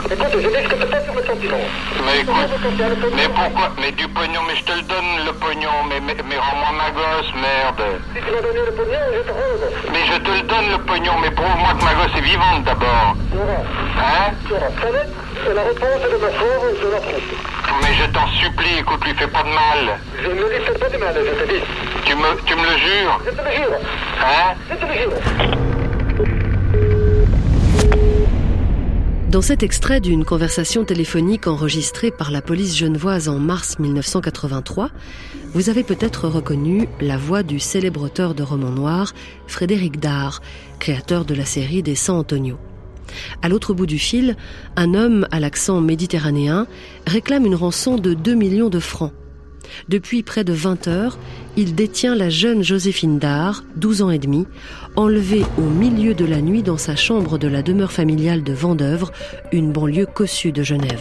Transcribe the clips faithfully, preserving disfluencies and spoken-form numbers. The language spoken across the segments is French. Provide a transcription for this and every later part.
Écoute, je discute pas sur le sentiment. Mais écoute, mais pourquoi? Mais du pognon, mais je te le donne le pognon, mais, mais, mais rends-moi ma gosse, merde. Si tu m'as donné le pognon, je te rends le gosse. Mais je te le donne le pognon, mais prouve-moi que ma gosse est vivante d'abord. Tu verras. Hein? Tu verras. Ça va être la réponse de ma frère, je la trouve. Mais je t'en supplie, écoute, lui fais pas de mal. Je ne lui fais pas de mal, je te dis. Tu me, tu me le jures? Je te le jure. Hein? Je te le jure. Dans cet extrait d'une conversation téléphonique enregistrée par la police genevoise en mars mille neuf cent quatre-vingt-trois, vous avez peut-être reconnu la voix du célèbre auteur de romans noirs, Frédéric Dard, créateur de la série des San Antonio. À l'autre bout du fil, un homme à l'accent méditerranéen réclame une rançon de deux millions de francs. Depuis près de vingt heures, il détient la jeune Joséphine Dard, douze ans et demi, enlevée au milieu de la nuit dans sa chambre de la demeure familiale de Vendeuvre, une banlieue cossue de Genève.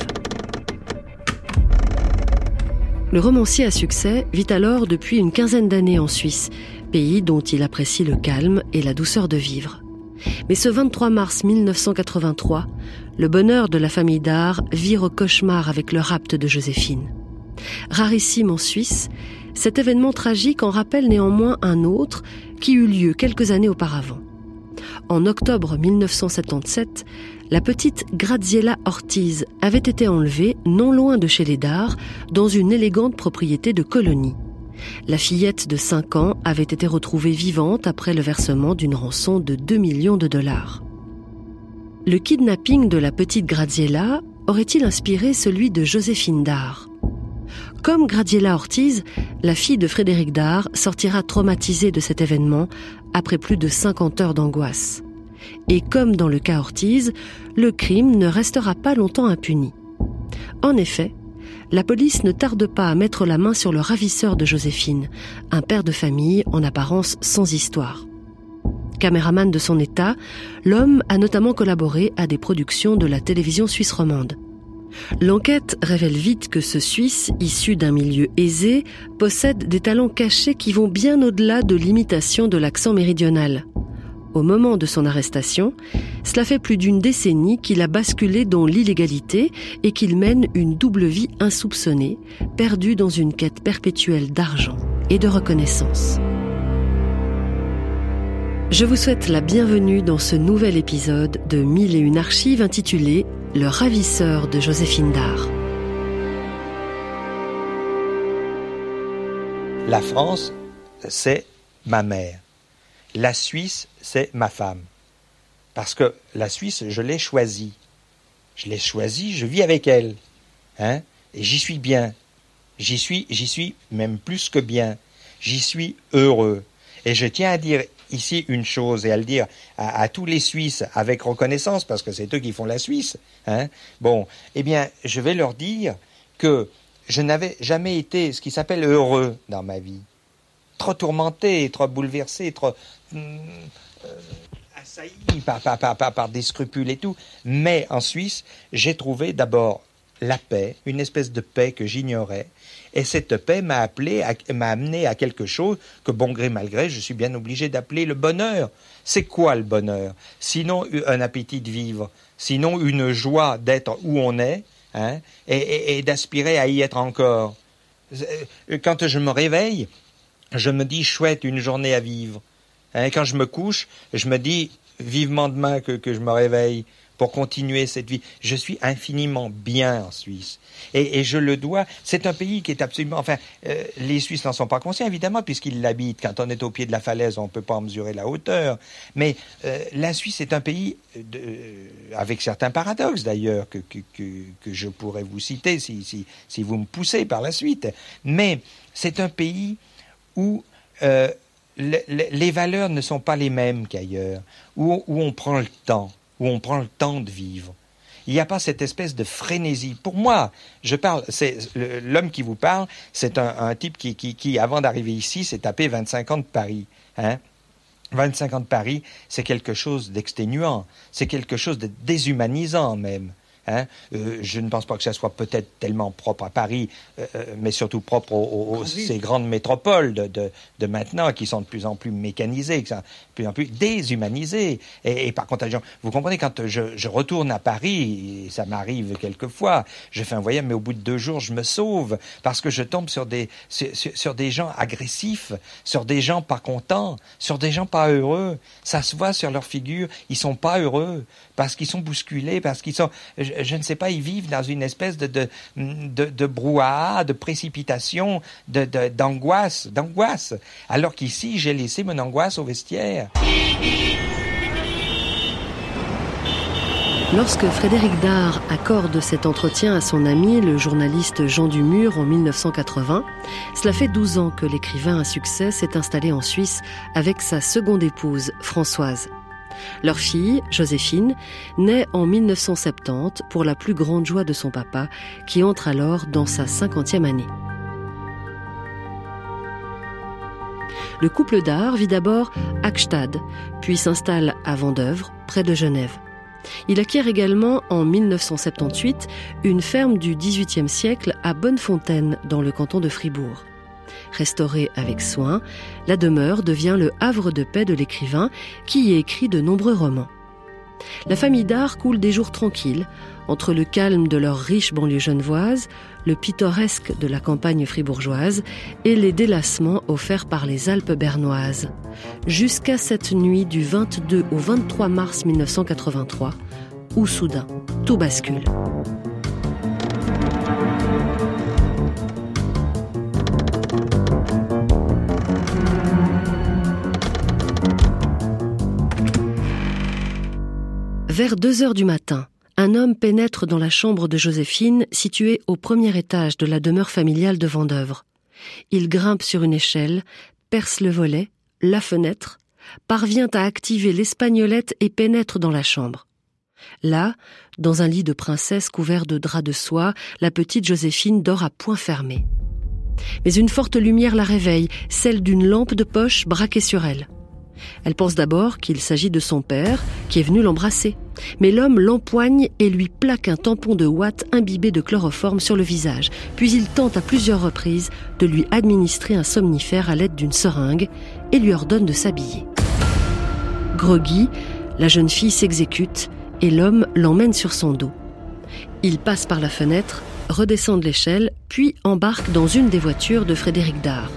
Le romancier à succès vit alors depuis une quinzaine d'années en Suisse, pays dont il apprécie le calme et la douceur de vivre. Mais ce vingt-trois mars mille neuf cent quatre-vingt-trois, le bonheur de la famille Dard vire au cauchemar avec le rapt de Joséphine. Rarissime en Suisse, cet événement tragique en rappelle néanmoins un autre qui eut lieu quelques années auparavant. En octobre mille neuf cent soixante-dix-sept, la petite Graziella Ortiz avait été enlevée non loin de chez les Dard, dans une élégante propriété de Colonie. La fillette de cinq ans avait été retrouvée vivante après le versement d'une rançon de deux millions de dollars. Le kidnapping de la petite Graziella aurait-il inspiré celui de Joséphine Dard? Comme Graziella Ortiz, la fille de Frédéric Dard sortira traumatisée de cet événement après plus de cinquante heures d'angoisse. Et comme dans le cas Ortiz, le crime ne restera pas longtemps impuni. En effet, la police ne tarde pas à mettre la main sur le ravisseur de Joséphine, un père de famille en apparence sans histoire. Caméraman de son état, l'homme a notamment collaboré à des productions de la télévision suisse romande. L'enquête révèle vite que ce Suisse, issu d'un milieu aisé, possède des talents cachés qui vont bien au-delà de l'imitation de l'accent méridional. Au moment de son arrestation, cela fait plus d'une décennie qu'il a basculé dans l'illégalité et qu'il mène une double vie insoupçonnée, perdu dans une quête perpétuelle d'argent et de reconnaissance. Je vous souhaite la bienvenue dans ce nouvel épisode de Mille et une archives intitulé « Le ravisseur de Joséphine Dard ». La France, c'est ma mère. La Suisse, c'est ma femme. Parce que la Suisse, je l'ai choisie. Je l'ai choisie, je vis avec elle. Hein? Et j'y suis bien. J'y suis, j'y suis même plus que bien. J'y suis heureux. Et je tiens à dire ici une chose, et à le dire à, à tous les Suisses avec reconnaissance, parce que c'est eux qui font la Suisse. Hein? Bon, eh bien, je vais leur dire que je n'avais jamais été ce qui s'appelle heureux dans ma vie. Trop tourmenté, trop bouleversé, trop euh, assailli par, par, par, par, par des scrupules et tout. Mais en Suisse, j'ai trouvé d'abord la paix, une espèce de paix que j'ignorais. Et cette paix m'a appelé, à, m'a amené à quelque chose que, bon gré mal gré, je suis bien obligé d'appeler le bonheur. C'est quoi le bonheur? Sinon un appétit de vivre, sinon une joie d'être où on est, hein, et, et, et d'aspirer à y être encore. Quand je me réveille, je me dis chouette, une journée à vivre. Hein, quand je me couche, je me dis vivement demain que, que je me réveille pour continuer cette vie. Je suis infiniment bien en Suisse. Et, et je le dois. C'est un pays qui est absolument... Enfin, euh, les Suisses n'en sont pas conscients, évidemment, puisqu'ils l'habitent. Quand on est au pied de la falaise, on ne peut pas en mesurer la hauteur. Mais euh, la Suisse est un pays, de, euh, avec certains paradoxes d'ailleurs, que, que, que, que je pourrais vous citer si, si, si vous me poussez par la suite. Mais c'est un pays où euh, le, le, les valeurs ne sont pas les mêmes qu'ailleurs, où, où on prend le temps, où on prend le temps de vivre. Il n'y a pas cette espèce de frénésie. Pour moi, je parle, c'est l'homme qui vous parle, c'est un, un type qui, qui, qui, avant d'arriver ici, s'est tapé vingt-cinq ans de Paris. Hein? vingt-cinq ans de Paris, c'est quelque chose d'exténuant, c'est quelque chose de déshumanisant même. Hein. Euh, je ne pense pas que ça soit peut-être tellement propre à Paris, euh, mais surtout propre aux, aux, aux ces grandes métropoles de, de, de maintenant, qui sont de plus en plus mécanisées, qui sont de plus en plus déshumanisées. Et, et par contagion, vous comprenez, quand je, je retourne à Paris, et ça m'arrive quelquefois, je fais un voyage, mais au bout de deux jours, je me sauve, parce que je tombe sur des, sur, sur, sur des gens agressifs, sur des gens pas contents, sur des gens pas heureux. Ça se voit sur leur figure, ils sont pas heureux, parce qu'ils sont bousculés, parce qu'ils sont... Je, je ne sais pas, ils vivent dans une espèce de, de, de, de brouhaha, de précipitation, de, de, d'angoisse, d'angoisse. Alors qu'ici, j'ai laissé mon angoisse au vestiaire. Lorsque Frédéric Dard accorde cet entretien à son ami, le journaliste Jean Dumur, en dix-neuf cent quatre-vingts, cela fait douze ans que l'écrivain à succès s'est installé en Suisse avec sa seconde épouse, Françoise. Leur fille, Joséphine, naît en dix-neuf cent soixante-dix pour la plus grande joie de son papa, qui entre alors dans sa cinquantième année. Le couple Dard vit d'abord à Gstaad, puis s'installe à Vendeuvre, près de Genève. Il acquiert également en dix-neuf cent soixante-dix-huit une ferme du dix-huitième siècle à Bonnefontaine, dans le canton de Fribourg. Restaurée avec soin, la demeure devient le havre de paix de l'écrivain qui y écrit de nombreux romans. La famille Dard coule des jours tranquilles, entre le calme de leur riche banlieue genevoise, le pittoresque de la campagne fribourgeoise et les délassements offerts par les Alpes bernoises. Jusqu'à cette nuit du vingt-deux au vingt-trois mars dix-neuf cent quatre-vingt-trois, où soudain, tout bascule. Vers deux heures du matin, un homme pénètre dans la chambre de Joséphine, située au premier étage de la demeure familiale de Vendeuvre. Il grimpe sur une échelle, perce le volet, la fenêtre, parvient à activer l'espagnolette et pénètre dans la chambre. Là, dans un lit de princesse couvert de draps de soie, la petite Joséphine dort à poing fermé. Mais une forte lumière la réveille, celle d'une lampe de poche braquée sur elle. Elle pense d'abord qu'il s'agit de son père, qui est venu l'embrasser. Mais l'homme l'empoigne et lui plaque un tampon de ouate imbibé de chloroforme sur le visage. Puis il tente à plusieurs reprises de lui administrer un somnifère à l'aide d'une seringue et lui ordonne de s'habiller. Groggy, la jeune fille s'exécute et l'homme l'emmène sur son dos. Il passe par la fenêtre, redescend de l'échelle, puis embarque dans une des voitures de Frédéric Dard.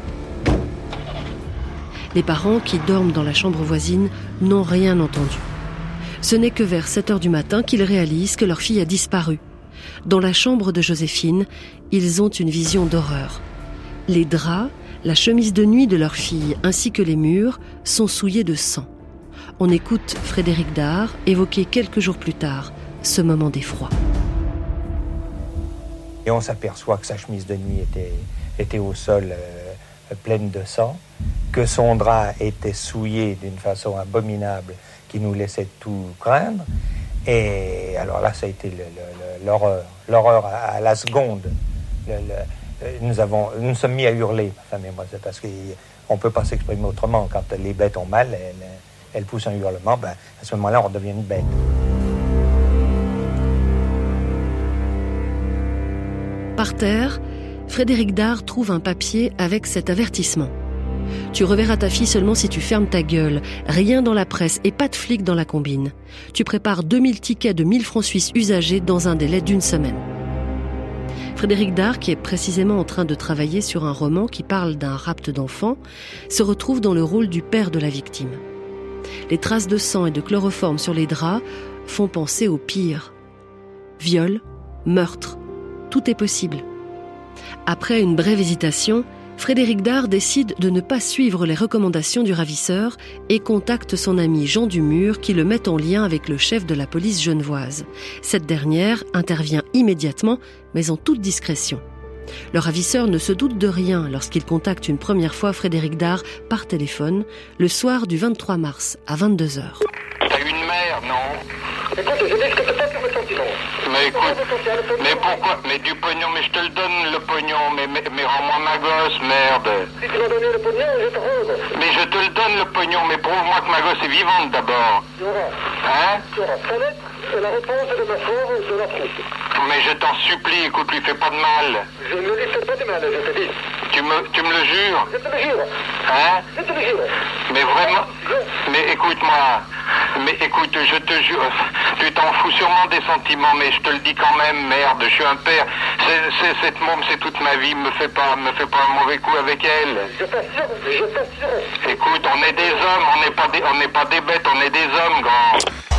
Les parents, qui dorment dans la chambre voisine, n'ont rien entendu. Ce n'est que vers sept heures du matin qu'ils réalisent que leur fille a disparu. Dans la chambre de Joséphine, ils ont une vision d'horreur. Les draps, la chemise de nuit de leur fille ainsi que les murs sont souillés de sang. On écoute Frédéric Dard évoquer quelques jours plus tard ce moment d'effroi. Et on s'aperçoit que sa chemise de nuit était, était au sol, euh, pleine de sang, que son drap était souillé d'une façon abominable qui nous laissait tout craindre. Et alors là, ça a été le, le, l'horreur, l'horreur à, à la seconde. Le, le, nous, avons, nous nous sommes mis à hurler, ma femme et moi, c'est parce qu'on ne peut pas s'exprimer autrement. Quand les bêtes ont mal, elles, elles poussent un hurlement, ben, à ce moment-là, on devient une bête. Par terre, Frédéric Dard trouve un papier avec cet avertissement. Tu reverras ta fille seulement si tu fermes ta gueule. Rien dans la presse et pas de flic dans la combine. Tu prépares deux mille tickets de mille francs suisses usagés dans un délai d'une semaine. Frédéric Dard, qui est précisément en train de travailler sur un roman qui parle d'un rapt d'enfant, se retrouve dans le rôle du père de la victime. Les traces de sang et de chloroforme sur les draps font penser au pire. Viol, meurtre, tout est possible. Après une brève hésitation, Frédéric Dard décide de ne pas suivre les recommandations du ravisseur et contacte son ami Jean Dumur qui le met en lien avec le chef de la police genevoise. Cette dernière intervient immédiatement, mais en toute discrétion. Le ravisseur ne se doute de rien lorsqu'il contacte une première fois Frédéric Dard par téléphone le soir du vingt-trois mars à vingt-deux heures. T'as une mère, non? Écoute, je n'explique pas sur mes sentiments. Mais écoute, mais pourquoi? Mais du pognon, mais je te le donne, le pognon, mais, mais, mais rends-moi ma gosse, merde. Si tu m'as donné le pognon, je te rends. Mais je te le donne, le pognon, mais prouve-moi que ma gosse est vivante d'abord. Tu auras. Hein? Tu auras. Ça va être la réponse de ma frère sur la troupe. Mais je t'en supplie, écoute, lui fais pas de mal. Je ne lui fais pas de mal, je te dis. Tu me, tu me le jures? Je te le jure. Hein? Je te le jure. Mais vraiment, mais écoute-moi, mais écoute, je te jure, tu t'en fous sûrement des sentiments, mais je te le dis quand même, merde, je suis un père, c'est, c'est, cette môme, c'est toute ma vie, me fais pas, me fais pas un mauvais coup avec elle. Je t'assure, je t'assure. Écoute, on est des hommes, on n'est pas des, on n'est pas des bêtes, on est des hommes, grand.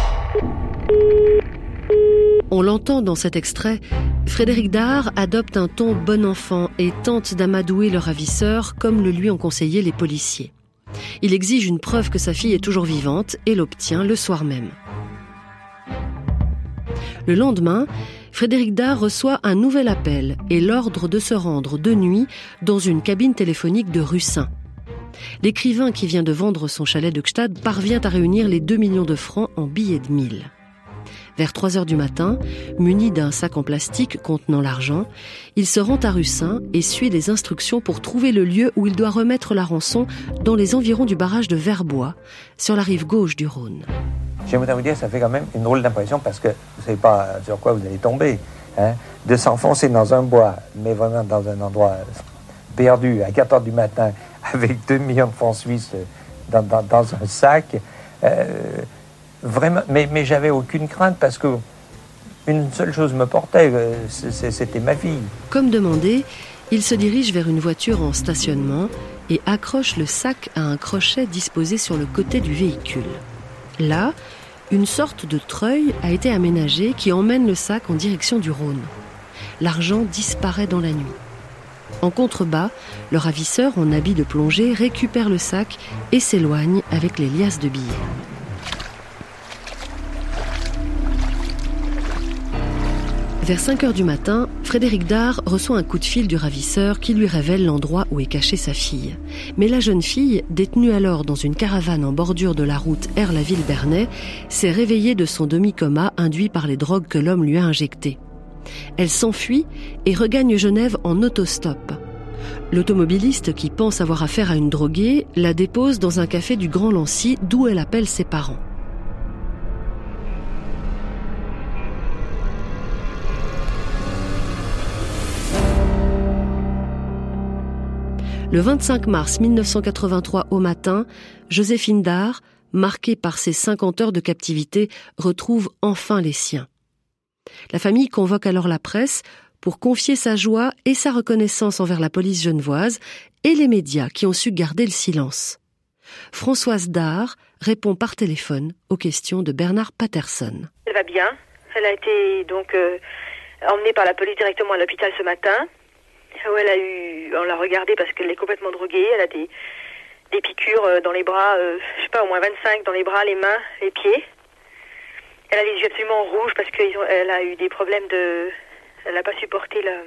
On l'entend dans cet extrait, Frédéric Dard adopte un ton bon enfant et tente d'amadouer le ravisseur comme le lui ont conseillé les policiers. Il exige une preuve que sa fille est toujours vivante et l'obtient le soir même. Le lendemain, Frédéric Dard reçoit un nouvel appel et l'ordre de se rendre de nuit dans une cabine téléphonique de Russin. L'écrivain qui vient de vendre son chalet de Gstaad parvient à réunir les deux millions de francs en billets de mille. Vers trois heures du matin, muni d'un sac en plastique contenant l'argent, il se rend à Russin et suit les instructions pour trouver le lieu où il doit remettre la rançon dans les environs du barrage de Verbois, sur la rive gauche du Rhône. J'aimerais vous dire, ça fait quand même une drôle d'impression parce que vous ne savez pas sur quoi vous allez tomber. Hein, de s'enfoncer dans un bois, mais vraiment dans un endroit perdu, à quatre heures du matin, avec deux millions de francs suisses dans, dans, dans un sac. Euh, Vraiment, mais, mais j'avais aucune crainte parce que une seule chose me portait, c'était ma fille. Comme demandé, il se dirige vers une voiture en stationnement et accroche le sac à un crochet disposé sur le côté du véhicule. Là, une sorte de treuil a été aménagé qui emmène le sac en direction du Rhône. L'argent disparaît dans la nuit. En contrebas, le ravisseur en habit de plongée récupère le sac et s'éloigne avec les liasses de billets. Vers cinq heures du matin, Frédéric Dard reçoit un coup de fil du ravisseur qui lui révèle l'endroit où est cachée sa fille. Mais la jeune fille, détenue alors dans une caravane en bordure de la route Aire-la-Ville-Bernay, s'est réveillée de son demi-coma induit par les drogues que l'homme lui a injectées. Elle s'enfuit et regagne Genève en autostop. L'automobiliste, qui pense avoir affaire à une droguée, la dépose dans un café du Grand Lancy d'où elle appelle ses parents. Le vingt-cinq mars mille neuf cent quatre-vingt-trois au matin, Joséphine Dard, marquée par ses cinquante heures de captivité, retrouve enfin les siens. La famille convoque alors la presse pour confier sa joie et sa reconnaissance envers la police genevoise et les médias qui ont su garder le silence. Françoise Dard répond par téléphone aux questions de Bernard Patterson. Elle va bien. Elle a été donc euh, emmenée par la police directement à l'hôpital ce matin. Où elle a eu, on l'a regardée parce qu'elle est complètement droguée. Elle a des, des piqûres dans les bras, euh, je sais pas, au moins vingt-cinq dans les bras, les mains, les pieds. Elle a les yeux absolument rouges parce qu'elle a eu des problèmes de, elle n'a pas supporté la,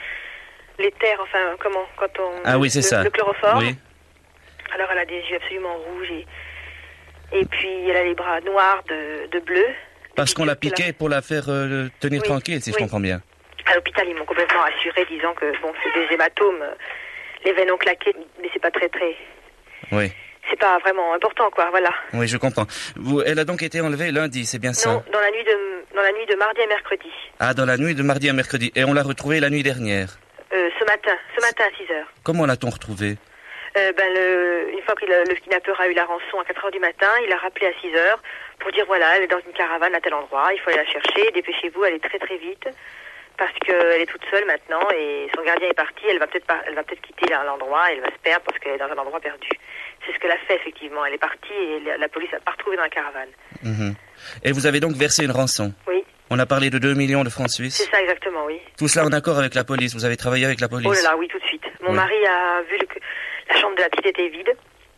l'éther, enfin comment, quand on, ah oui c'est le, ça, le chloroforme. Oui. Alors elle a des yeux absolument rouges et et puis elle a les bras noirs de, de bleu. Parce qu'on l'a piquée pour la faire euh, tenir oui. tranquille, si oui. je comprends bien. À l'hôpital, ils m'ont complètement rassuré, disant que bon, c'est des hématomes, les veines ont claqué, mais c'est pas très très. Oui. C'est pas vraiment important, quoi. Voilà. Oui, je comprends. Vous, elle a donc été enlevée lundi, c'est bien ça? Non, dans la nuit de dans la nuit de mardi à mercredi. Ah, dans la nuit de mardi à mercredi. Et on l'a retrouvée la nuit dernière. Euh, ce matin, ce matin à six heures. Comment l'a-t-on retrouvée? Euh, ben le, une fois que le, le kidnappeur a eu la rançon à quatre heures du matin, il a rappelé à six heures pour dire voilà, elle est dans une caravane à tel endroit, il faut aller la chercher, dépêchez-vous, elle est très très vite. Parce qu'elle est toute seule maintenant et son gardien est parti, elle va peut-être pas, elle va peut-être quitter l'endroit, elle va se perdre parce qu'elle est dans un endroit perdu. C'est ce qu'elle a fait effectivement, elle est partie et la police n'a pas retrouvé dans la caravane. Mmh. Et vous avez donc versé une rançon? Oui. On a parlé de deux millions de francs suisses? C'est ça exactement, oui. Tout cela en accord avec la police, vous avez travaillé avec la police? Oh là là, oui, tout de suite. Mon oui. mari a vu le, que la chambre de la petite était vide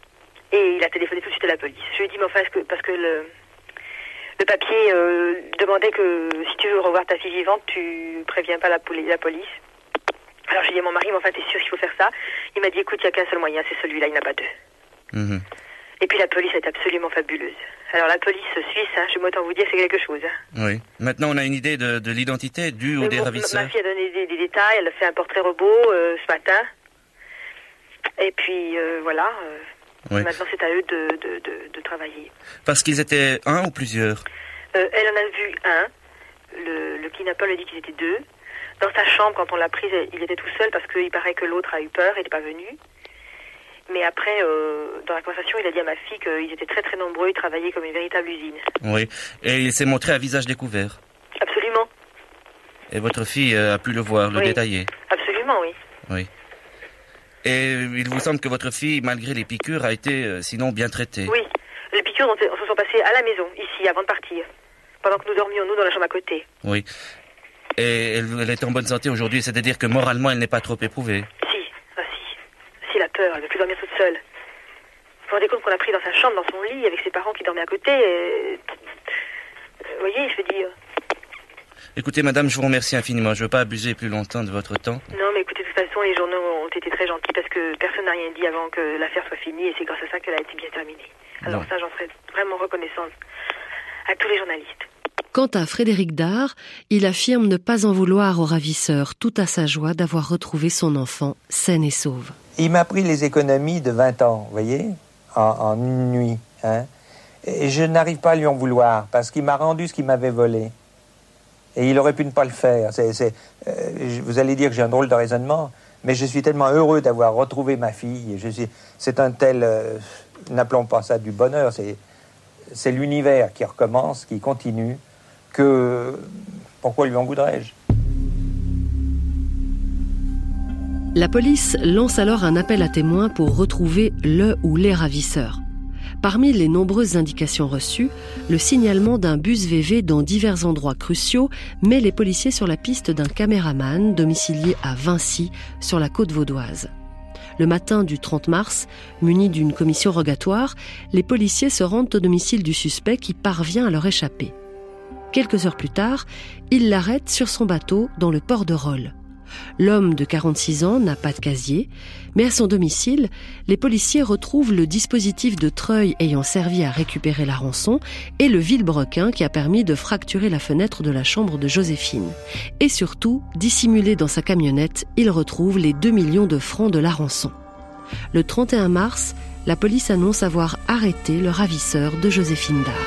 et il a téléphoné tout de suite à la police. Je lui ai dit, mais enfin, que, parce que le... Le papier euh, demandait que si tu veux revoir ta fille vivante, tu préviens pas la, poli- la police. Alors j'ai dit à mon mari, mais enfin t'es sûr qu'il faut faire ça? Il m'a dit, écoute, il n'y a qu'un seul moyen, c'est celui-là, il n'y en a pas deux. Mmh. Et puis la police est absolument fabuleuse. Alors la police suisse, hein, je vais autant vous dire, c'est quelque chose. Hein. Oui. Maintenant, on a une idée de, de l'identité du ou Mais des bon, ravisseurs. Ma fille a donné des, des détails, elle a fait un portrait robot euh, ce matin. Et puis euh, voilà, euh, oui. Maintenant c'est à eux de, de, de, de travailler. Parce qu'ils étaient un ou plusieurs euh, Elle en a vu un, le, le kidnappeur a dit qu'ils étaient deux. Dans sa chambre, quand on l'a prise, il était tout seul parce qu'il paraît que l'autre a eu peur, il n'est pas venu. Mais après, euh, dans la conversation, il a dit à ma fille qu'ils étaient très très nombreux, ils travaillaient comme une véritable usine. Oui, et il s'est montré à visage découvert. Absolument. Et votre fille a pu le voir, le oui. détailler. Absolument, oui. Oui. Et il vous semble que votre fille, malgré les piqûres, a été euh, sinon bien traitée. Oui, les piqûres ont, se sont passées à la maison, ici, avant de partir. Pendant que nous dormions, nous, dans la chambre à côté. Oui. Et elle, elle est en bonne santé aujourd'hui, c'est-à-dire que moralement, elle n'est pas trop éprouvée. Si, ah si. Si, la peur, elle ne veut plus dormir toute seule. Vous vous rendez compte qu'on l'a pris dans sa chambre, dans son lit, avec ses parents qui dormaient à côté. Et... Vous voyez, je veux dire... Écoutez, madame, je vous remercie infiniment. Je ne veux pas abuser plus longtemps de votre temps. Non, mais écoutez, de toute façon, les journaux ont été très gentils parce que personne n'a rien dit avant que l'affaire soit finie et c'est grâce à ça qu'elle a été bien terminée. Alors non. Ça, j'en serais vraiment reconnaissante à tous les journalistes. Quant à Frédéric Dard, il affirme ne pas en vouloir au ravisseur, tout à sa joie d'avoir retrouvé son enfant saine et sauve. Il m'a pris les économies de vingt ans, vous voyez, en, en une nuit. Hein, et je n'arrive pas à lui en vouloir parce qu'il m'a rendu ce qu'il m'avait volé. Et il aurait pu ne pas le faire. C'est, c'est, euh, vous allez dire que j'ai un drôle de raisonnement, mais je suis tellement heureux d'avoir retrouvé ma fille. Je suis, c'est un tel... Euh, n'appelons pas ça du bonheur, c'est, c'est l'univers qui recommence, qui continue, que... Pourquoi lui en voudrais-je ? La police lance alors un appel à témoins pour retrouver le ou les ravisseurs. Parmi les nombreuses indications reçues, le signalement d'un bus V V dans divers endroits cruciaux met les policiers sur la piste d'un caméraman domicilié à Vincy, sur la côte vaudoise. Le matin du trente mars, munis d'une commission rogatoire, les policiers se rendent au domicile du suspect qui parvient à leur échapper. Quelques heures plus tard, ils l'arrêtent sur son bateau dans le port de Rolle. L'homme de quarante-six ans n'a pas de casier, mais à son domicile, les policiers retrouvent le dispositif de treuil ayant servi à récupérer la rançon et le vilebrequin qui a permis de fracturer la fenêtre de la chambre de Joséphine. Et surtout, dissimulé dans sa camionnette, ils retrouvent les deux millions de francs de la rançon. Le trente et un mars, la police annonce avoir arrêté le ravisseur de Joséphine Dard.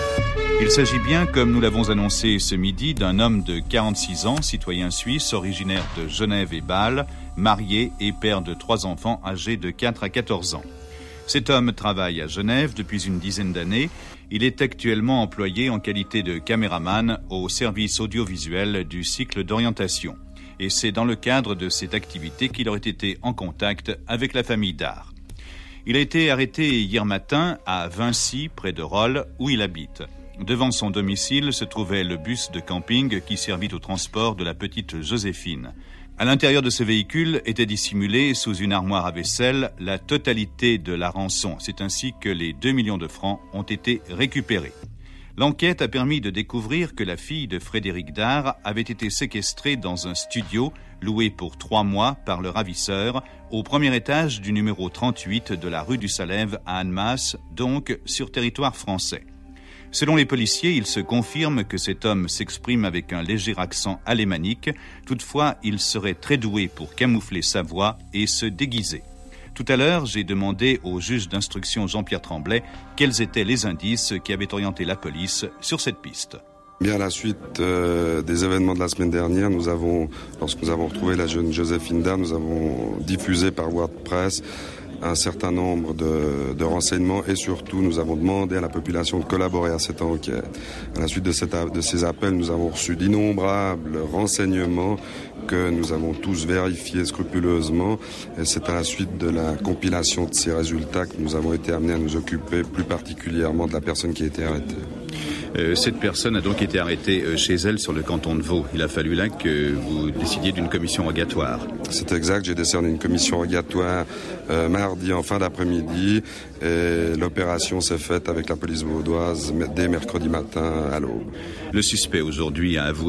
Il s'agit bien, comme nous l'avons annoncé ce midi, d'un homme de quarante-six ans, citoyen suisse, originaire de Genève et Bâle, marié et père de trois enfants âgés de quatre à quatorze ans. Cet homme travaille à Genève depuis une dizaine d'années. Il est actuellement employé en qualité de caméraman au service audiovisuel du cycle d'orientation. Et c'est dans le cadre de cette activité qu'il aurait été en contact avec la famille Dard. Il a été arrêté hier matin à Vincy, près de Rolle, où il habite. Devant son domicile se trouvait le bus de camping qui servit au transport de la petite Joséphine. À l'intérieur de ce véhicule était dissimulée sous une armoire à vaisselle la totalité de la rançon. C'est ainsi que les deux millions de francs ont été récupérés. L'enquête a permis de découvrir que la fille de Frédéric Dard avait été séquestrée dans un studio loué pour trois mois par le ravisseur au premier étage du numéro trente-huit de la rue du Salève à Annemasse, donc sur territoire français. Selon les policiers, il se confirme que cet homme s'exprime avec un léger accent alémanique. Toutefois, il serait très doué pour camoufler sa voix et se déguiser. Tout à l'heure, j'ai demandé au juge d'instruction Jean-Pierre Tremblay quels étaient les indices qui avaient orienté la police sur cette piste. Bien à la suite euh, des événements de la semaine dernière, nous avons, lorsque nous avons retrouvé la jeune Joséphine Dard, nous avons diffusé par voie de presse un certain nombre de, de renseignements et surtout nous avons demandé à la population de collaborer à cette enquête. À la suite de, cette, de ces appels, nous avons reçu d'innombrables renseignements que nous avons tous vérifiés scrupuleusement et c'est à la suite de la compilation de ces résultats que nous avons été amenés à nous occuper plus particulièrement de la personne qui a été arrêtée. Euh, cette personne a donc été arrêtée euh, chez elle sur le canton de Vaud. Il a fallu là que vous décidiez d'une commission rogatoire. C'est exact, j'ai décerné une commission rogatoire euh, mardi en fin d'après-midi et l'opération s'est faite avec la police vaudoise dès mercredi matin à l'aube. Le suspect aujourd'hui a avoué ?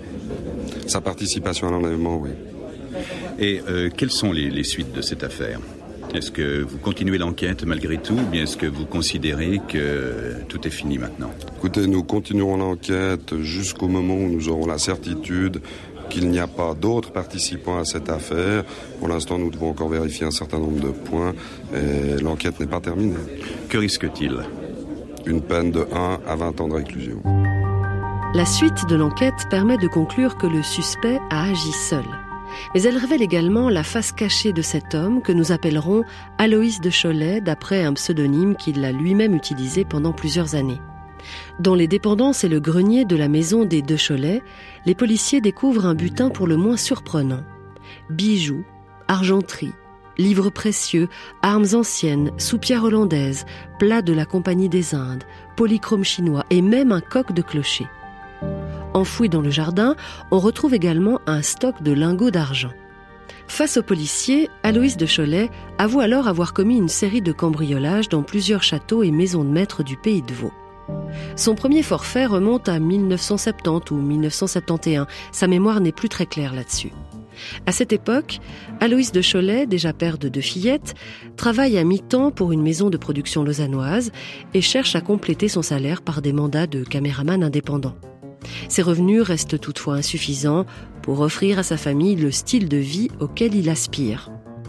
Sa participation à l'enlèvement, oui. Et euh, quelles sont les, les suites de cette affaire ? Est-ce que vous continuez l'enquête malgré tout, ou bien est-ce que vous considérez que tout est fini maintenant? Écoutez, nous continuerons l'enquête jusqu'au moment où nous aurons la certitude qu'il n'y a pas d'autres participants à cette affaire. Pour l'instant, nous devons encore vérifier un certain nombre de points et l'enquête n'est pas terminée. Que risque-t-il? Une peine de un à vingt ans de réclusion. La suite de l'enquête permet de conclure que le suspect a agi seul. Mais elle révèle également la face cachée de cet homme que nous appellerons Aloïs de Cholet, d'après un pseudonyme qu'il a lui-même utilisé pendant plusieurs années. Dans les dépendances et le grenier de la maison des de Cholet, les policiers découvrent un butin pour le moins surprenant. Bijoux, argenterie, livres précieux, armes anciennes, soupières hollandaises, plats de la Compagnie des Indes, polychrome chinois et même un coq de clocher. Enfoui dans le jardin, on retrouve également un stock de lingots d'argent. Face aux policiers, Aloïs de Cholet avoue alors avoir commis une série de cambriolages dans plusieurs châteaux et maisons de maître du pays de Vaud. Son premier forfait remonte à mille neuf cent soixante-dix ou mille neuf cent soixante et onze. Sa mémoire n'est plus très claire là-dessus. À cette époque, Aloïs de Cholet, déjà père de deux fillettes, travaille à mi-temps pour une maison de production lausannoise et cherche à compléter son salaire par des mandats de caméraman indépendant. Ses revenus restent toutefois insuffisants pour offrir à sa famille le style de vie auquel il aspire.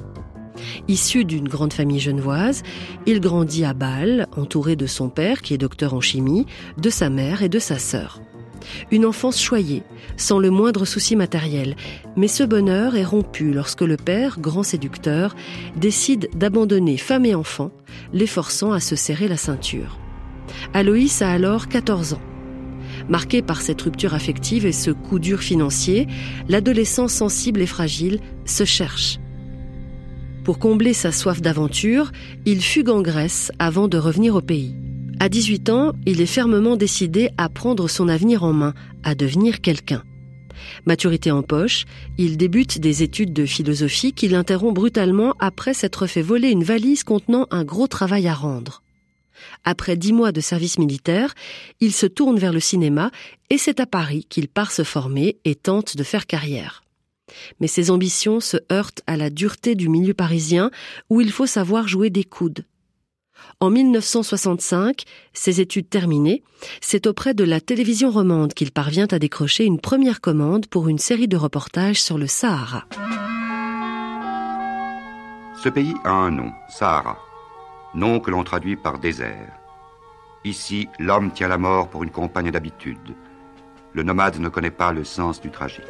Issu d'une grande famille genevoise, il grandit à Bâle, entouré de son père, qui est docteur en chimie, de sa mère et de sa sœur. Une enfance choyée, sans le moindre souci matériel, mais ce bonheur est rompu lorsque le père, grand séducteur, décide d'abandonner femme et enfant, les forçant à se serrer la ceinture. Aloïs a alors quatorze ans. Marqué par cette rupture affective et ce coup dur financier, l'adolescent sensible et fragile se cherche. Pour combler sa soif d'aventure, il fugue en Grèce avant de revenir au pays. À dix-huit ans, il est fermement décidé à prendre son avenir en main, à devenir quelqu'un. Maturité en poche, il débute des études de philosophie qu'il interrompt brutalement après s'être fait voler une valise contenant un gros travail à rendre. Après dix mois de service militaire, il se tourne vers le cinéma et c'est à Paris qu'il part se former et tente de faire carrière. Mais ses ambitions se heurtent à la dureté du milieu parisien où il faut savoir jouer des coudes. En mille neuf cent soixante-cinq, ses études terminées, c'est auprès de la télévision romande qu'il parvient à décrocher une première commande pour une série de reportages sur le Sahara. Ce pays a un nom, Sahara. Nom que l'on traduit par désert. Ici, l'homme tient la mort pour une compagne d'habitude. Le nomade ne connaît pas le sens du tragique.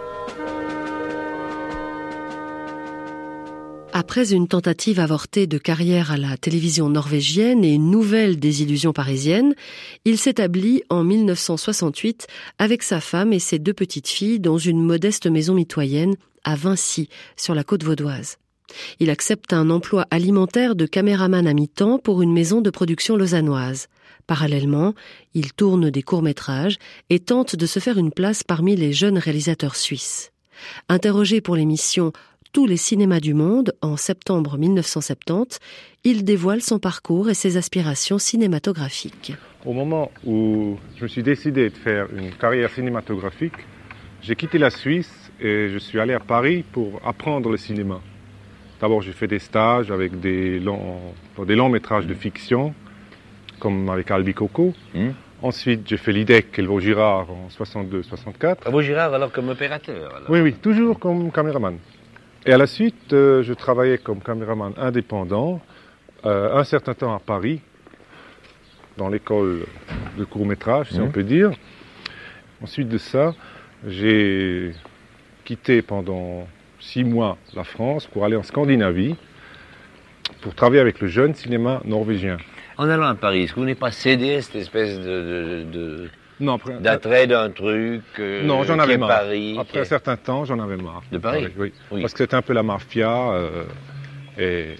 Après une tentative avortée de carrière à la télévision norvégienne et une nouvelle désillusion parisienne, il s'établit en mille neuf cent soixante-huit avec sa femme et ses deux petites filles dans une modeste maison mitoyenne à Vincy, sur la côte vaudoise. Il accepte un emploi alimentaire de caméraman à mi-temps pour une maison de production lausannoise. Parallèlement, il tourne des courts-métrages et tente de se faire une place parmi les jeunes réalisateurs suisses. Interrogé pour l'émission Tous les cinémas du monde en septembre mille neuf cent soixante-dix, il dévoile son parcours et ses aspirations cinématographiques. Au moment où je me suis décidé de faire une carrière cinématographique, j'ai quitté la Suisse et je suis allé à Paris pour apprendre le cinéma. D'abord, j'ai fait des stages avec des longs, des longs métrages de fiction, comme avec Albi Coco. Mmh. Ensuite, j'ai fait l'I D E C et le Vaugirard en soixante-deux soixante-quatre. À Vaugirard, alors comme opérateur alors. Oui, oui, toujours comme caméraman. Et à la suite, euh, je travaillais comme caméraman indépendant, euh, un certain temps à Paris, dans l'école de court-métrage, si mmh. on peut dire. Ensuite de ça, j'ai quitté pendant six mois la France pour aller en Scandinavie, pour travailler avec le jeune cinéma norvégien. En allant à Paris, est-ce que vous n'avez pas cédé à cette espèce de, de, de non, après, d'attrait d'un truc euh, non, j'en avais marre. Paris, après un certain temps, j'en avais marre. De Paris, Paris oui. oui. Parce que c'était un peu la mafia. Euh, et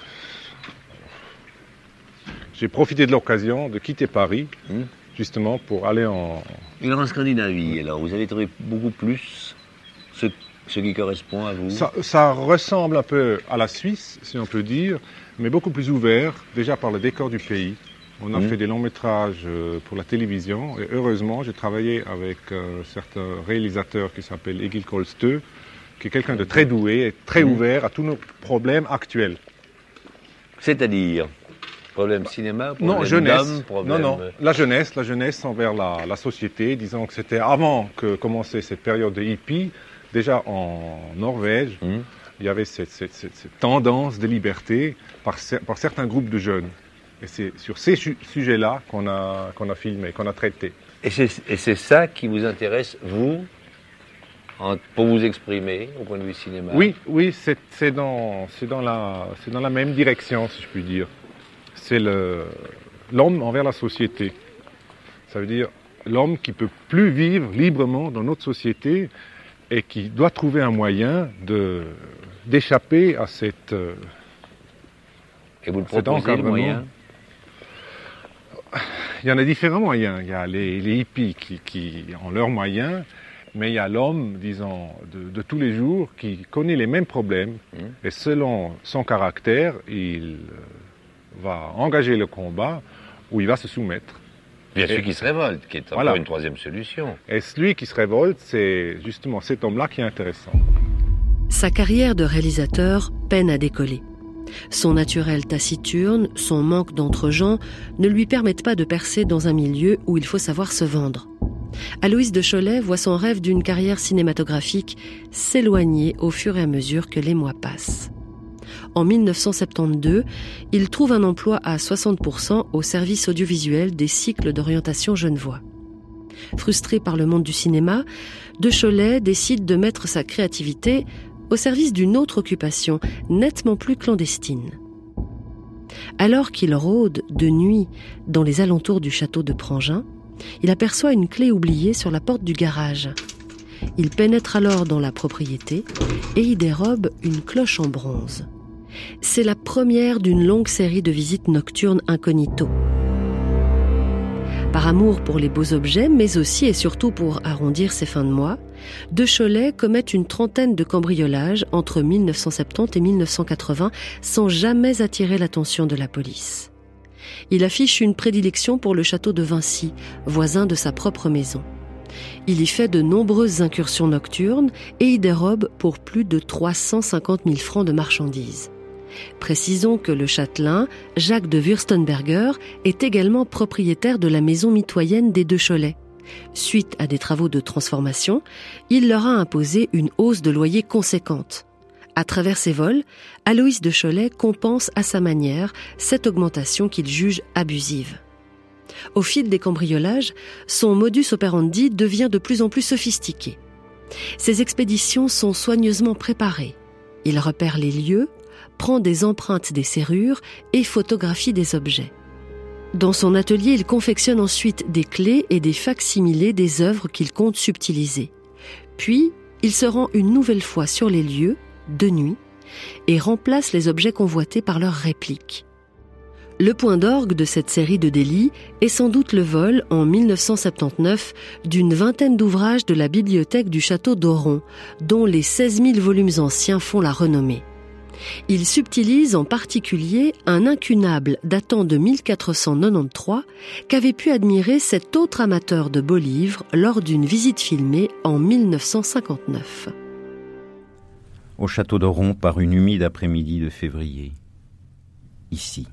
j'ai profité de l'occasion de quitter Paris, mmh. justement, pour aller en... Et en Scandinavie, alors, vous avez trouvé beaucoup plus ce, ce qui correspond à vous? ça, ça ressemble un peu à la Suisse, si on peut dire, mais beaucoup plus ouvert, déjà par le décor du pays. On a mmh. fait des longs métrages pour la télévision, et heureusement, j'ai travaillé avec un certain réalisateur qui s'appelle Egil Kolstø, qui est quelqu'un de très doué et très mmh. ouvert à tous nos problèmes actuels. C'est-à-dire problème cinéma, problème non, jeunesse. d'homme, problème... Non, non, la jeunesse, la jeunesse envers la, la société. Disons que c'était avant que commençait cette période de hippie. Déjà en Norvège, mmh. il y avait cette, cette, cette, cette tendance de liberté par, par certains groupes de jeunes. Et c'est sur ces su- sujets-là qu'on a, qu'on a filmé, qu'on a traité. Et c'est, et c'est ça qui vous intéresse, vous, en, pour vous exprimer au point de vue cinéma? Oui, oui, c'est, c'est, dans, c'est, dans la, c'est dans la même direction, si je puis dire. C'est le, l'homme envers la société. Ça veut dire l'homme qui ne peut plus vivre librement dans notre société et qui doit trouver un moyen de, d'échapper à cette... Euh, et vous le proposez, le moyen? Il y en a différents moyens. Il y a les, les hippies qui, qui ont leurs moyens, mais il y a l'homme, disons, de, de tous les jours qui connaît les mêmes problèmes. Mmh. Et selon son caractère, il va engager le combat ou il va se soumettre. Il y a celui qui se révolte, qui est encore voilà. une troisième solution. Et celui qui se révolte, c'est justement cet homme-là qui est intéressant. Sa carrière de réalisateur peine à décoller. Son naturel taciturne, son manque d'entre-gens ne lui permettent pas de percer dans un milieu où il faut savoir se vendre. Aloïs de Cholet voit son rêve d'une carrière cinématographique s'éloigner au fur et à mesure que les mois passent. En dix-neuf cent soixante-douze, il trouve un emploi à soixante pour cent au service audiovisuel des cycles d'orientation Genevois. Frustré par le monde du cinéma, de Cholet décide de mettre sa créativité au service d'une autre occupation, nettement plus clandestine. Alors qu'il rôde de nuit dans les alentours du château de Prangin, il aperçoit une clé oubliée sur la porte du garage. Il pénètre alors dans la propriété et y dérobe une cloche en bronze. C'est la première d'une longue série de visites nocturnes incognito. Par amour pour les beaux objets, mais aussi et surtout pour arrondir ses fins de mois, de Cholet commet une trentaine de cambriolages entre dix-neuf cent soixante-dix et dix-neuf cent quatre-vingts sans jamais attirer l'attention de la police. Il affiche une prédilection pour le château de Vincy, voisin de sa propre maison. Il y fait de nombreuses incursions nocturnes et y dérobe pour plus de trois cent cinquante mille francs de marchandises. Précisons que le châtelain, Jacques de Wurstenberger, est également propriétaire de la maison mitoyenne des de Cholet. Suite à des travaux de transformation, il leur a imposé une hausse de loyer conséquente. À travers ses vols, Aloïs de Cholet compense à sa manière cette augmentation qu'il juge abusive. Au fil des cambriolages, son modus operandi devient de plus en plus sophistiqué. Ses expéditions sont soigneusement préparées. Il repère les lieux, prend des empreintes des serrures et photographie des objets. Dans son atelier, il confectionne ensuite des clés et des facsimilés des œuvres qu'il compte subtiliser. Puis, il se rend une nouvelle fois sur les lieux, de nuit, et remplace les objets convoités par leurs répliques. Le point d'orgue de cette série de délits est sans doute le vol, en dix-neuf cent soixante-dix-neuf, d'une vingtaine d'ouvrages de la bibliothèque du château d'Oron, dont les seize mille volumes anciens font la renommée. Il subtilise en particulier un incunable datant de mille quatre cent quatre-vingt-treize qu'avait pu admirer cet autre amateur de beaux livres lors d'une visite filmée en dix-neuf cent cinquante-neuf. Au château d'Oron par une humide après-midi de février. Ici,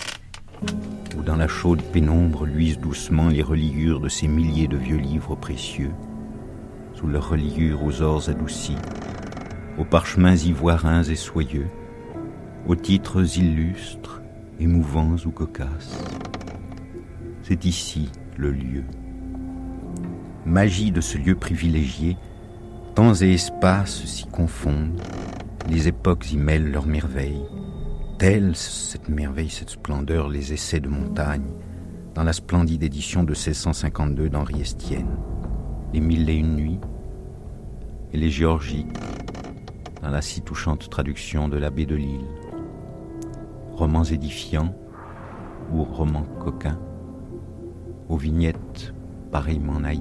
où dans la chaude pénombre luisent doucement les reliures de ces milliers de vieux livres précieux, sous leurs reliures aux ors adoucis, aux parchemins ivoirins et soyeux, aux titres illustres, émouvants ou cocasses. C'est ici le lieu. Magie de ce lieu privilégié, temps et espace s'y confondent, les époques y mêlent leurs merveilles. Telle cette merveille, cette splendeur, les essais de montagne, dans la splendide édition de seize cent cinquante-deux d'Henri Estienne, les Mille et une nuits et les Géorgiques, dans la si touchante traduction de l'abbé de Lille. Romans édifiants ou romans coquins, aux vignettes pareillement naïves.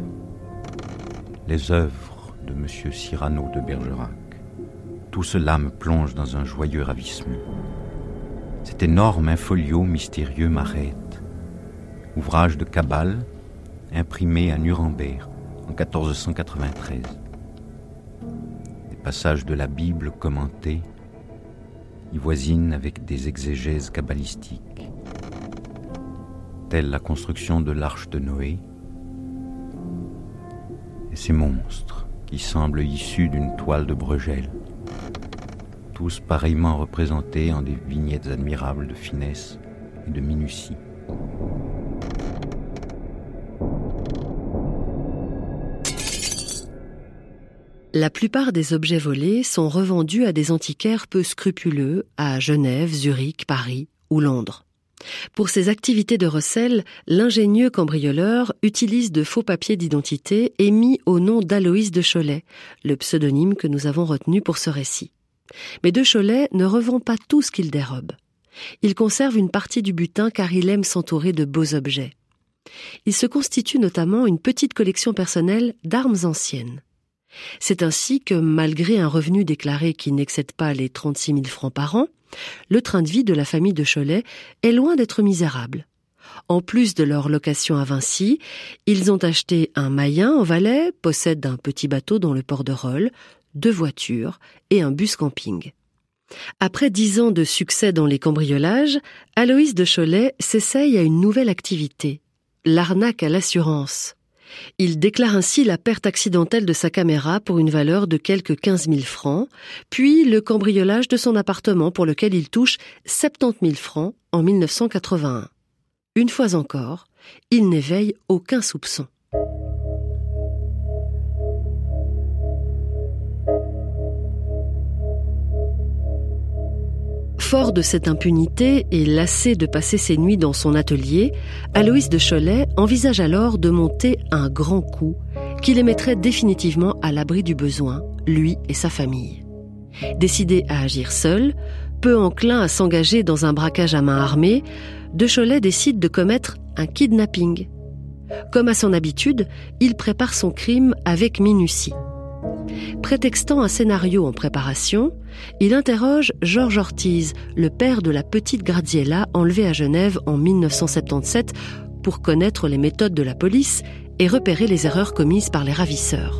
Les œuvres de Monsieur Cyrano de Bergerac. Tout cela me plonge dans un joyeux ravissement. Cet énorme infolio mystérieux m'arrête. Ouvrage de Cabal, imprimé à Nuremberg en quatorze cent quatre-vingt-treize. Des passages de la Bible commentés, y voisinent avec des exégèses kabbalistiques, telle la construction de l'arche de Noé, et ces monstres qui semblent issus d'une toile de Bruegel, tous pareillement représentés en des vignettes admirables de finesse et de minutie. La plupart des objets volés sont revendus à des antiquaires peu scrupuleux à Genève, Zurich, Paris ou Londres. Pour ses activités de recel, l'ingénieux cambrioleur utilise de faux papiers d'identité émis au nom d'Aloïs de Cholet, le pseudonyme que nous avons retenu pour ce récit. Mais de Cholet ne revend pas tout ce qu'il dérobe. Il conserve une partie du butin car il aime s'entourer de beaux objets. Il se constitue notamment une petite collection personnelle d'armes anciennes. C'est ainsi que, malgré un revenu déclaré qui n'excède pas les trente-six mille francs par an, le train de vie de la famille de Cholet est loin d'être misérable. En plus de leur location à Vinci, ils ont acheté un mayen en Valais, possèdent un petit bateau dans le port de Rolle, deux voitures et un bus camping. Après dix ans de succès dans les cambriolages, Aloïs de Cholet s'essaye à une nouvelle activité, l'arnaque à l'assurance. Il déclare ainsi la perte accidentelle de sa caméra pour une valeur de quelques quinze mille francs, puis le cambriolage de son appartement pour lequel il touche soixante-dix mille francs en mille neuf cent quatre-vingt-un. Une fois encore, il n'éveille aucun soupçon. Fort de cette impunité et lassé de passer ses nuits dans son atelier, Aloïs de Cholet envisage alors de monter un grand coup qui les mettrait définitivement à l'abri du besoin, lui et sa famille. Décidé à agir seul, peu enclin à s'engager dans un braquage à main armée, de Cholet décide de commettre un kidnapping. Comme à son habitude, il prépare son crime avec minutie. Prétextant un scénario en préparation, il interroge Georges Ortiz, le père de la petite Graziella enlevée à Genève en mille neuf cent soixante-dix-sept, pour connaître les méthodes de la police et repérer les erreurs commises par les ravisseurs.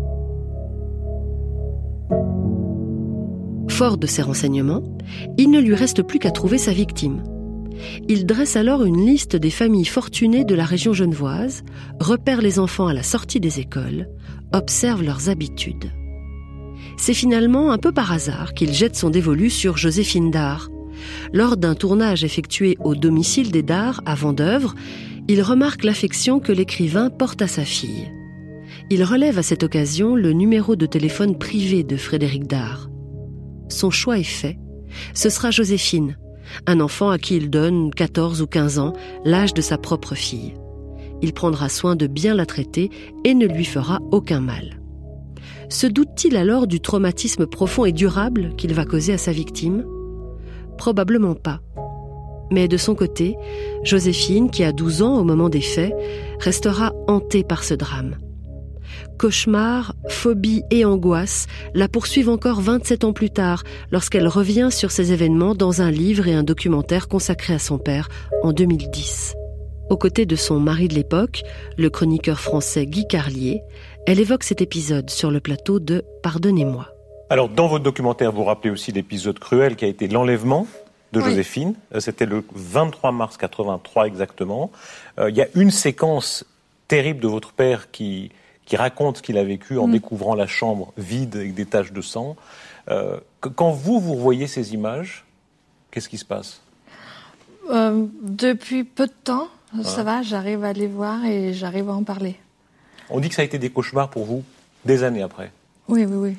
Fort de ces renseignements, il ne lui reste plus qu'à trouver sa victime. Il dresse alors une liste des familles fortunées de la région genevoise, repère les enfants à la sortie des écoles, observe leurs habitudes. C'est finalement un peu par hasard qu'il jette son dévolu sur Joséphine Dard. Lors d'un tournage effectué au domicile des Dard à Vendeuvre, il remarque l'affection que l'écrivain porte à sa fille. Il relève à cette occasion le numéro de téléphone privé de Frédéric Dard. Son choix est fait. Ce sera Joséphine, un enfant à qui il donne quatorze ou quinze ans, l'âge de sa propre fille. Il prendra soin de bien la traiter et ne lui fera aucun mal. Se doute-t-il alors du traumatisme profond et durable qu'il va causer à sa victime ? Probablement pas. Mais de son côté, Joséphine, qui a douze ans au moment des faits, restera hantée par ce drame. Cauchemars, phobies et angoisses la poursuivent encore vingt-sept ans plus tard, lorsqu'elle revient sur ces événements dans un livre et un documentaire consacré à son père en deux mille dix. Aux côtés de son mari de l'époque, le chroniqueur français Guy Carlier, elle évoque cet épisode sur le plateau de « Pardonnez-moi ». Alors, dans votre documentaire, vous rappelez aussi l'épisode cruel qui a été l'enlèvement de oui. Joséphine. C'était le vingt-trois mars quatre-vingt-trois exactement. Euh, il y a une séquence terrible de votre père qui, qui raconte ce qu'il a vécu en mmh. découvrant la chambre vide avec des taches de sang. Euh, quand vous, vous revoyez ces images, qu'est-ce qui se passe ? euh, Depuis peu de temps, ouais. ça va, j'arrive à les voir et j'arrive à en parler. On dit que ça a été des cauchemars pour vous, des années après. Oui, oui,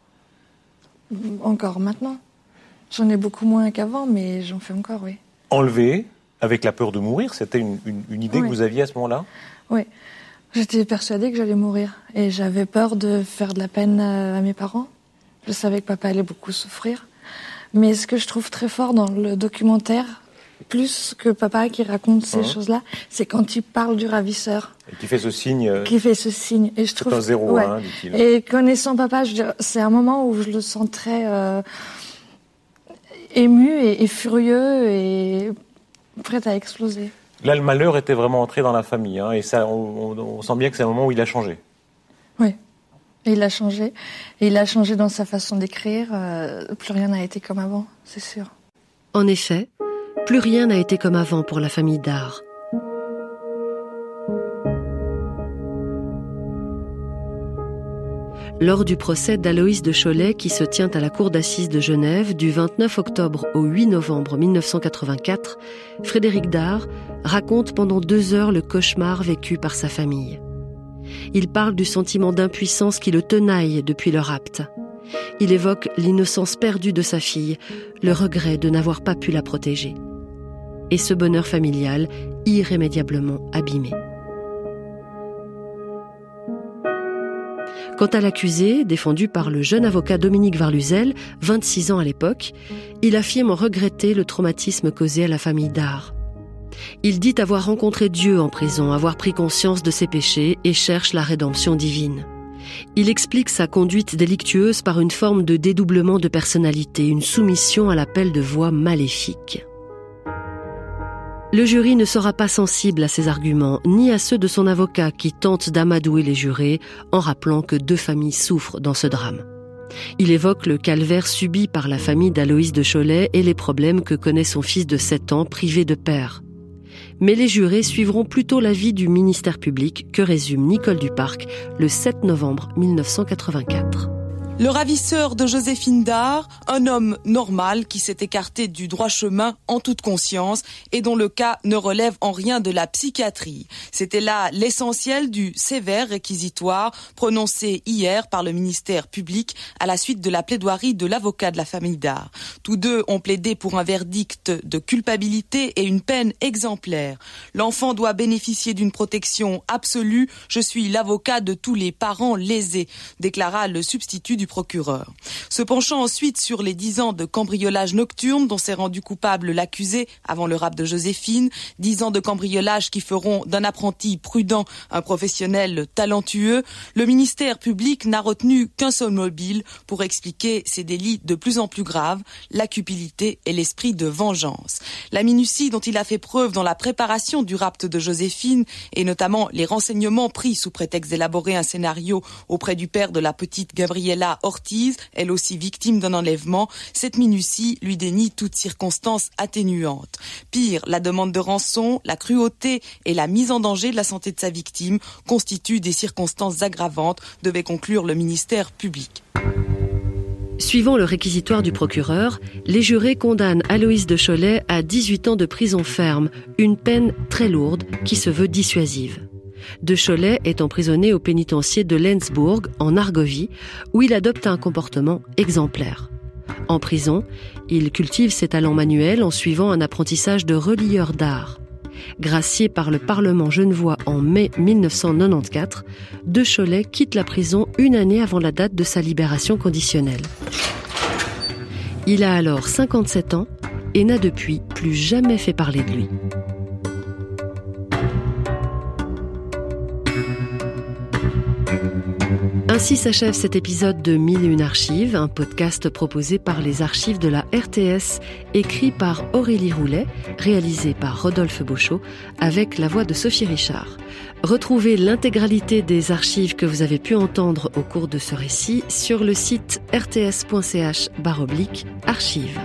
oui. Encore maintenant. J'en ai beaucoup moins qu'avant, mais j'en fais encore, oui. Enlevé, avec la peur de mourir, c'était une, une, une idée oui. que vous aviez à ce moment-là ? Oui. J'étais persuadée que j'allais mourir. Et j'avais peur de faire de la peine à mes parents. Je savais que papa allait beaucoup souffrir. Mais ce que je trouve très fort dans le documentaire, plus que papa qui raconte ces mmh. choses-là, c'est quand il parle du ravisseur. Et qui fait ce signe. Euh... Qui fait ce signe. Et je c'est trouve. un zéro, ouais. hein, dit-il. Et connaissant papa, je veux dire, c'est un moment où je le sens très euh, ému et, et furieux et prêt à exploser. Là, le malheur était vraiment entré dans la famille, hein, et ça, on, on, on sent bien que c'est un moment où il a changé. Oui. Et il a changé. Et il a changé dans sa façon d'écrire. Euh, plus rien n'a été comme avant, c'est sûr. En effet, plus rien n'a été comme avant pour la famille Dard. Lors du procès d'Aloïse de Cholet qui se tient à la cour d'assises de Genève du vingt-neuf octobre au huit novembre mille neuf cent quatre-vingt-quatre, Frédéric Dard raconte pendant deux heures le cauchemar vécu par sa famille. Il parle du sentiment d'impuissance qui le tenaille depuis le rapt. Il évoque l'innocence perdue de sa fille, le regret de n'avoir pas pu la protéger. Et ce bonheur familial irrémédiablement abîmé. Quant à l'accusé, défendu par le jeune avocat Dominique Varluzel, vingt-six ans à l'époque, il affirme regretter le traumatisme causé à la famille Dard. Il dit avoir rencontré Dieu en prison, avoir pris conscience de ses péchés et cherche la rédemption divine. Il explique sa conduite délictueuse par une forme de dédoublement de personnalité, une soumission à l'appel de voix maléfique. Le jury ne sera pas sensible à ces arguments, ni à ceux de son avocat qui tente d'amadouer les jurés en rappelant que deux familles souffrent dans ce drame. Il évoque le calvaire subi par la famille d'Aloïse de Cholet et les problèmes que connaît son fils de sept ans privé de père. Mais les jurés suivront plutôt l'avis du ministère public que résume Nicole Duparc le sept novembre mille neuf cent quatre-vingt-quatre. Le ravisseur de Joséphine Dard, un homme normal qui s'est écarté du droit chemin en toute conscience et dont le cas ne relève en rien de la psychiatrie. C'était là l'essentiel du sévère réquisitoire prononcé hier par le ministère public à la suite de la plaidoirie de l'avocat de la famille Dard. Tous deux ont plaidé pour un verdict de culpabilité et une peine exemplaire. L'enfant doit bénéficier d'une protection absolue. Je suis l'avocat de tous les parents lésés, déclara le substitut du procureur. Se penchant ensuite sur les dix ans de cambriolage nocturne dont s'est rendu coupable l'accusé avant le rapt de Joséphine, dix ans de cambriolage qui feront d'un apprenti prudent un professionnel talentueux, le ministère public n'a retenu qu'un seul mobile pour expliquer ces délits de plus en plus graves, la cupidité et l'esprit de vengeance. La minutie dont il a fait preuve dans la préparation du rapt de Joséphine et notamment les renseignements pris sous prétexte d'élaborer un scénario auprès du père de la petite Gabriella Ortiz, elle aussi victime d'un enlèvement, cette minutie lui dénie toute circonstance atténuante. Pire, la demande de rançon, la cruauté et la mise en danger de la santé de sa victime constituent des circonstances aggravantes, devait conclure le ministère public. Suivant le réquisitoire du procureur, les jurés condamnent Aloïse de Cholet à dix-huit ans de prison ferme, une peine très lourde qui se veut dissuasive. De Cholet est emprisonné au pénitencier de Lenzbourg, en Argovie, où il adopte un comportement exemplaire. En prison, il cultive ses talents manuels en suivant un apprentissage de relieur d'art. Gracié par le Parlement genevois en mai mille neuf cent quatre-vingt-quatorze, De Cholet quitte la prison une année avant la date de sa libération conditionnelle. Il a alors cinquante-sept ans et n'a depuis plus jamais fait parler de lui. Ainsi s'achève cet épisode de Mille et une archives, un podcast proposé par les archives de la R T S, écrit par Aurélie Roulet, réalisé par Rodolphe Beauchot, avec la voix de Sophie Richard. Retrouvez l'intégralité des archives que vous avez pu entendre au cours de ce récit sur le site r t s point c h barre oblique archives.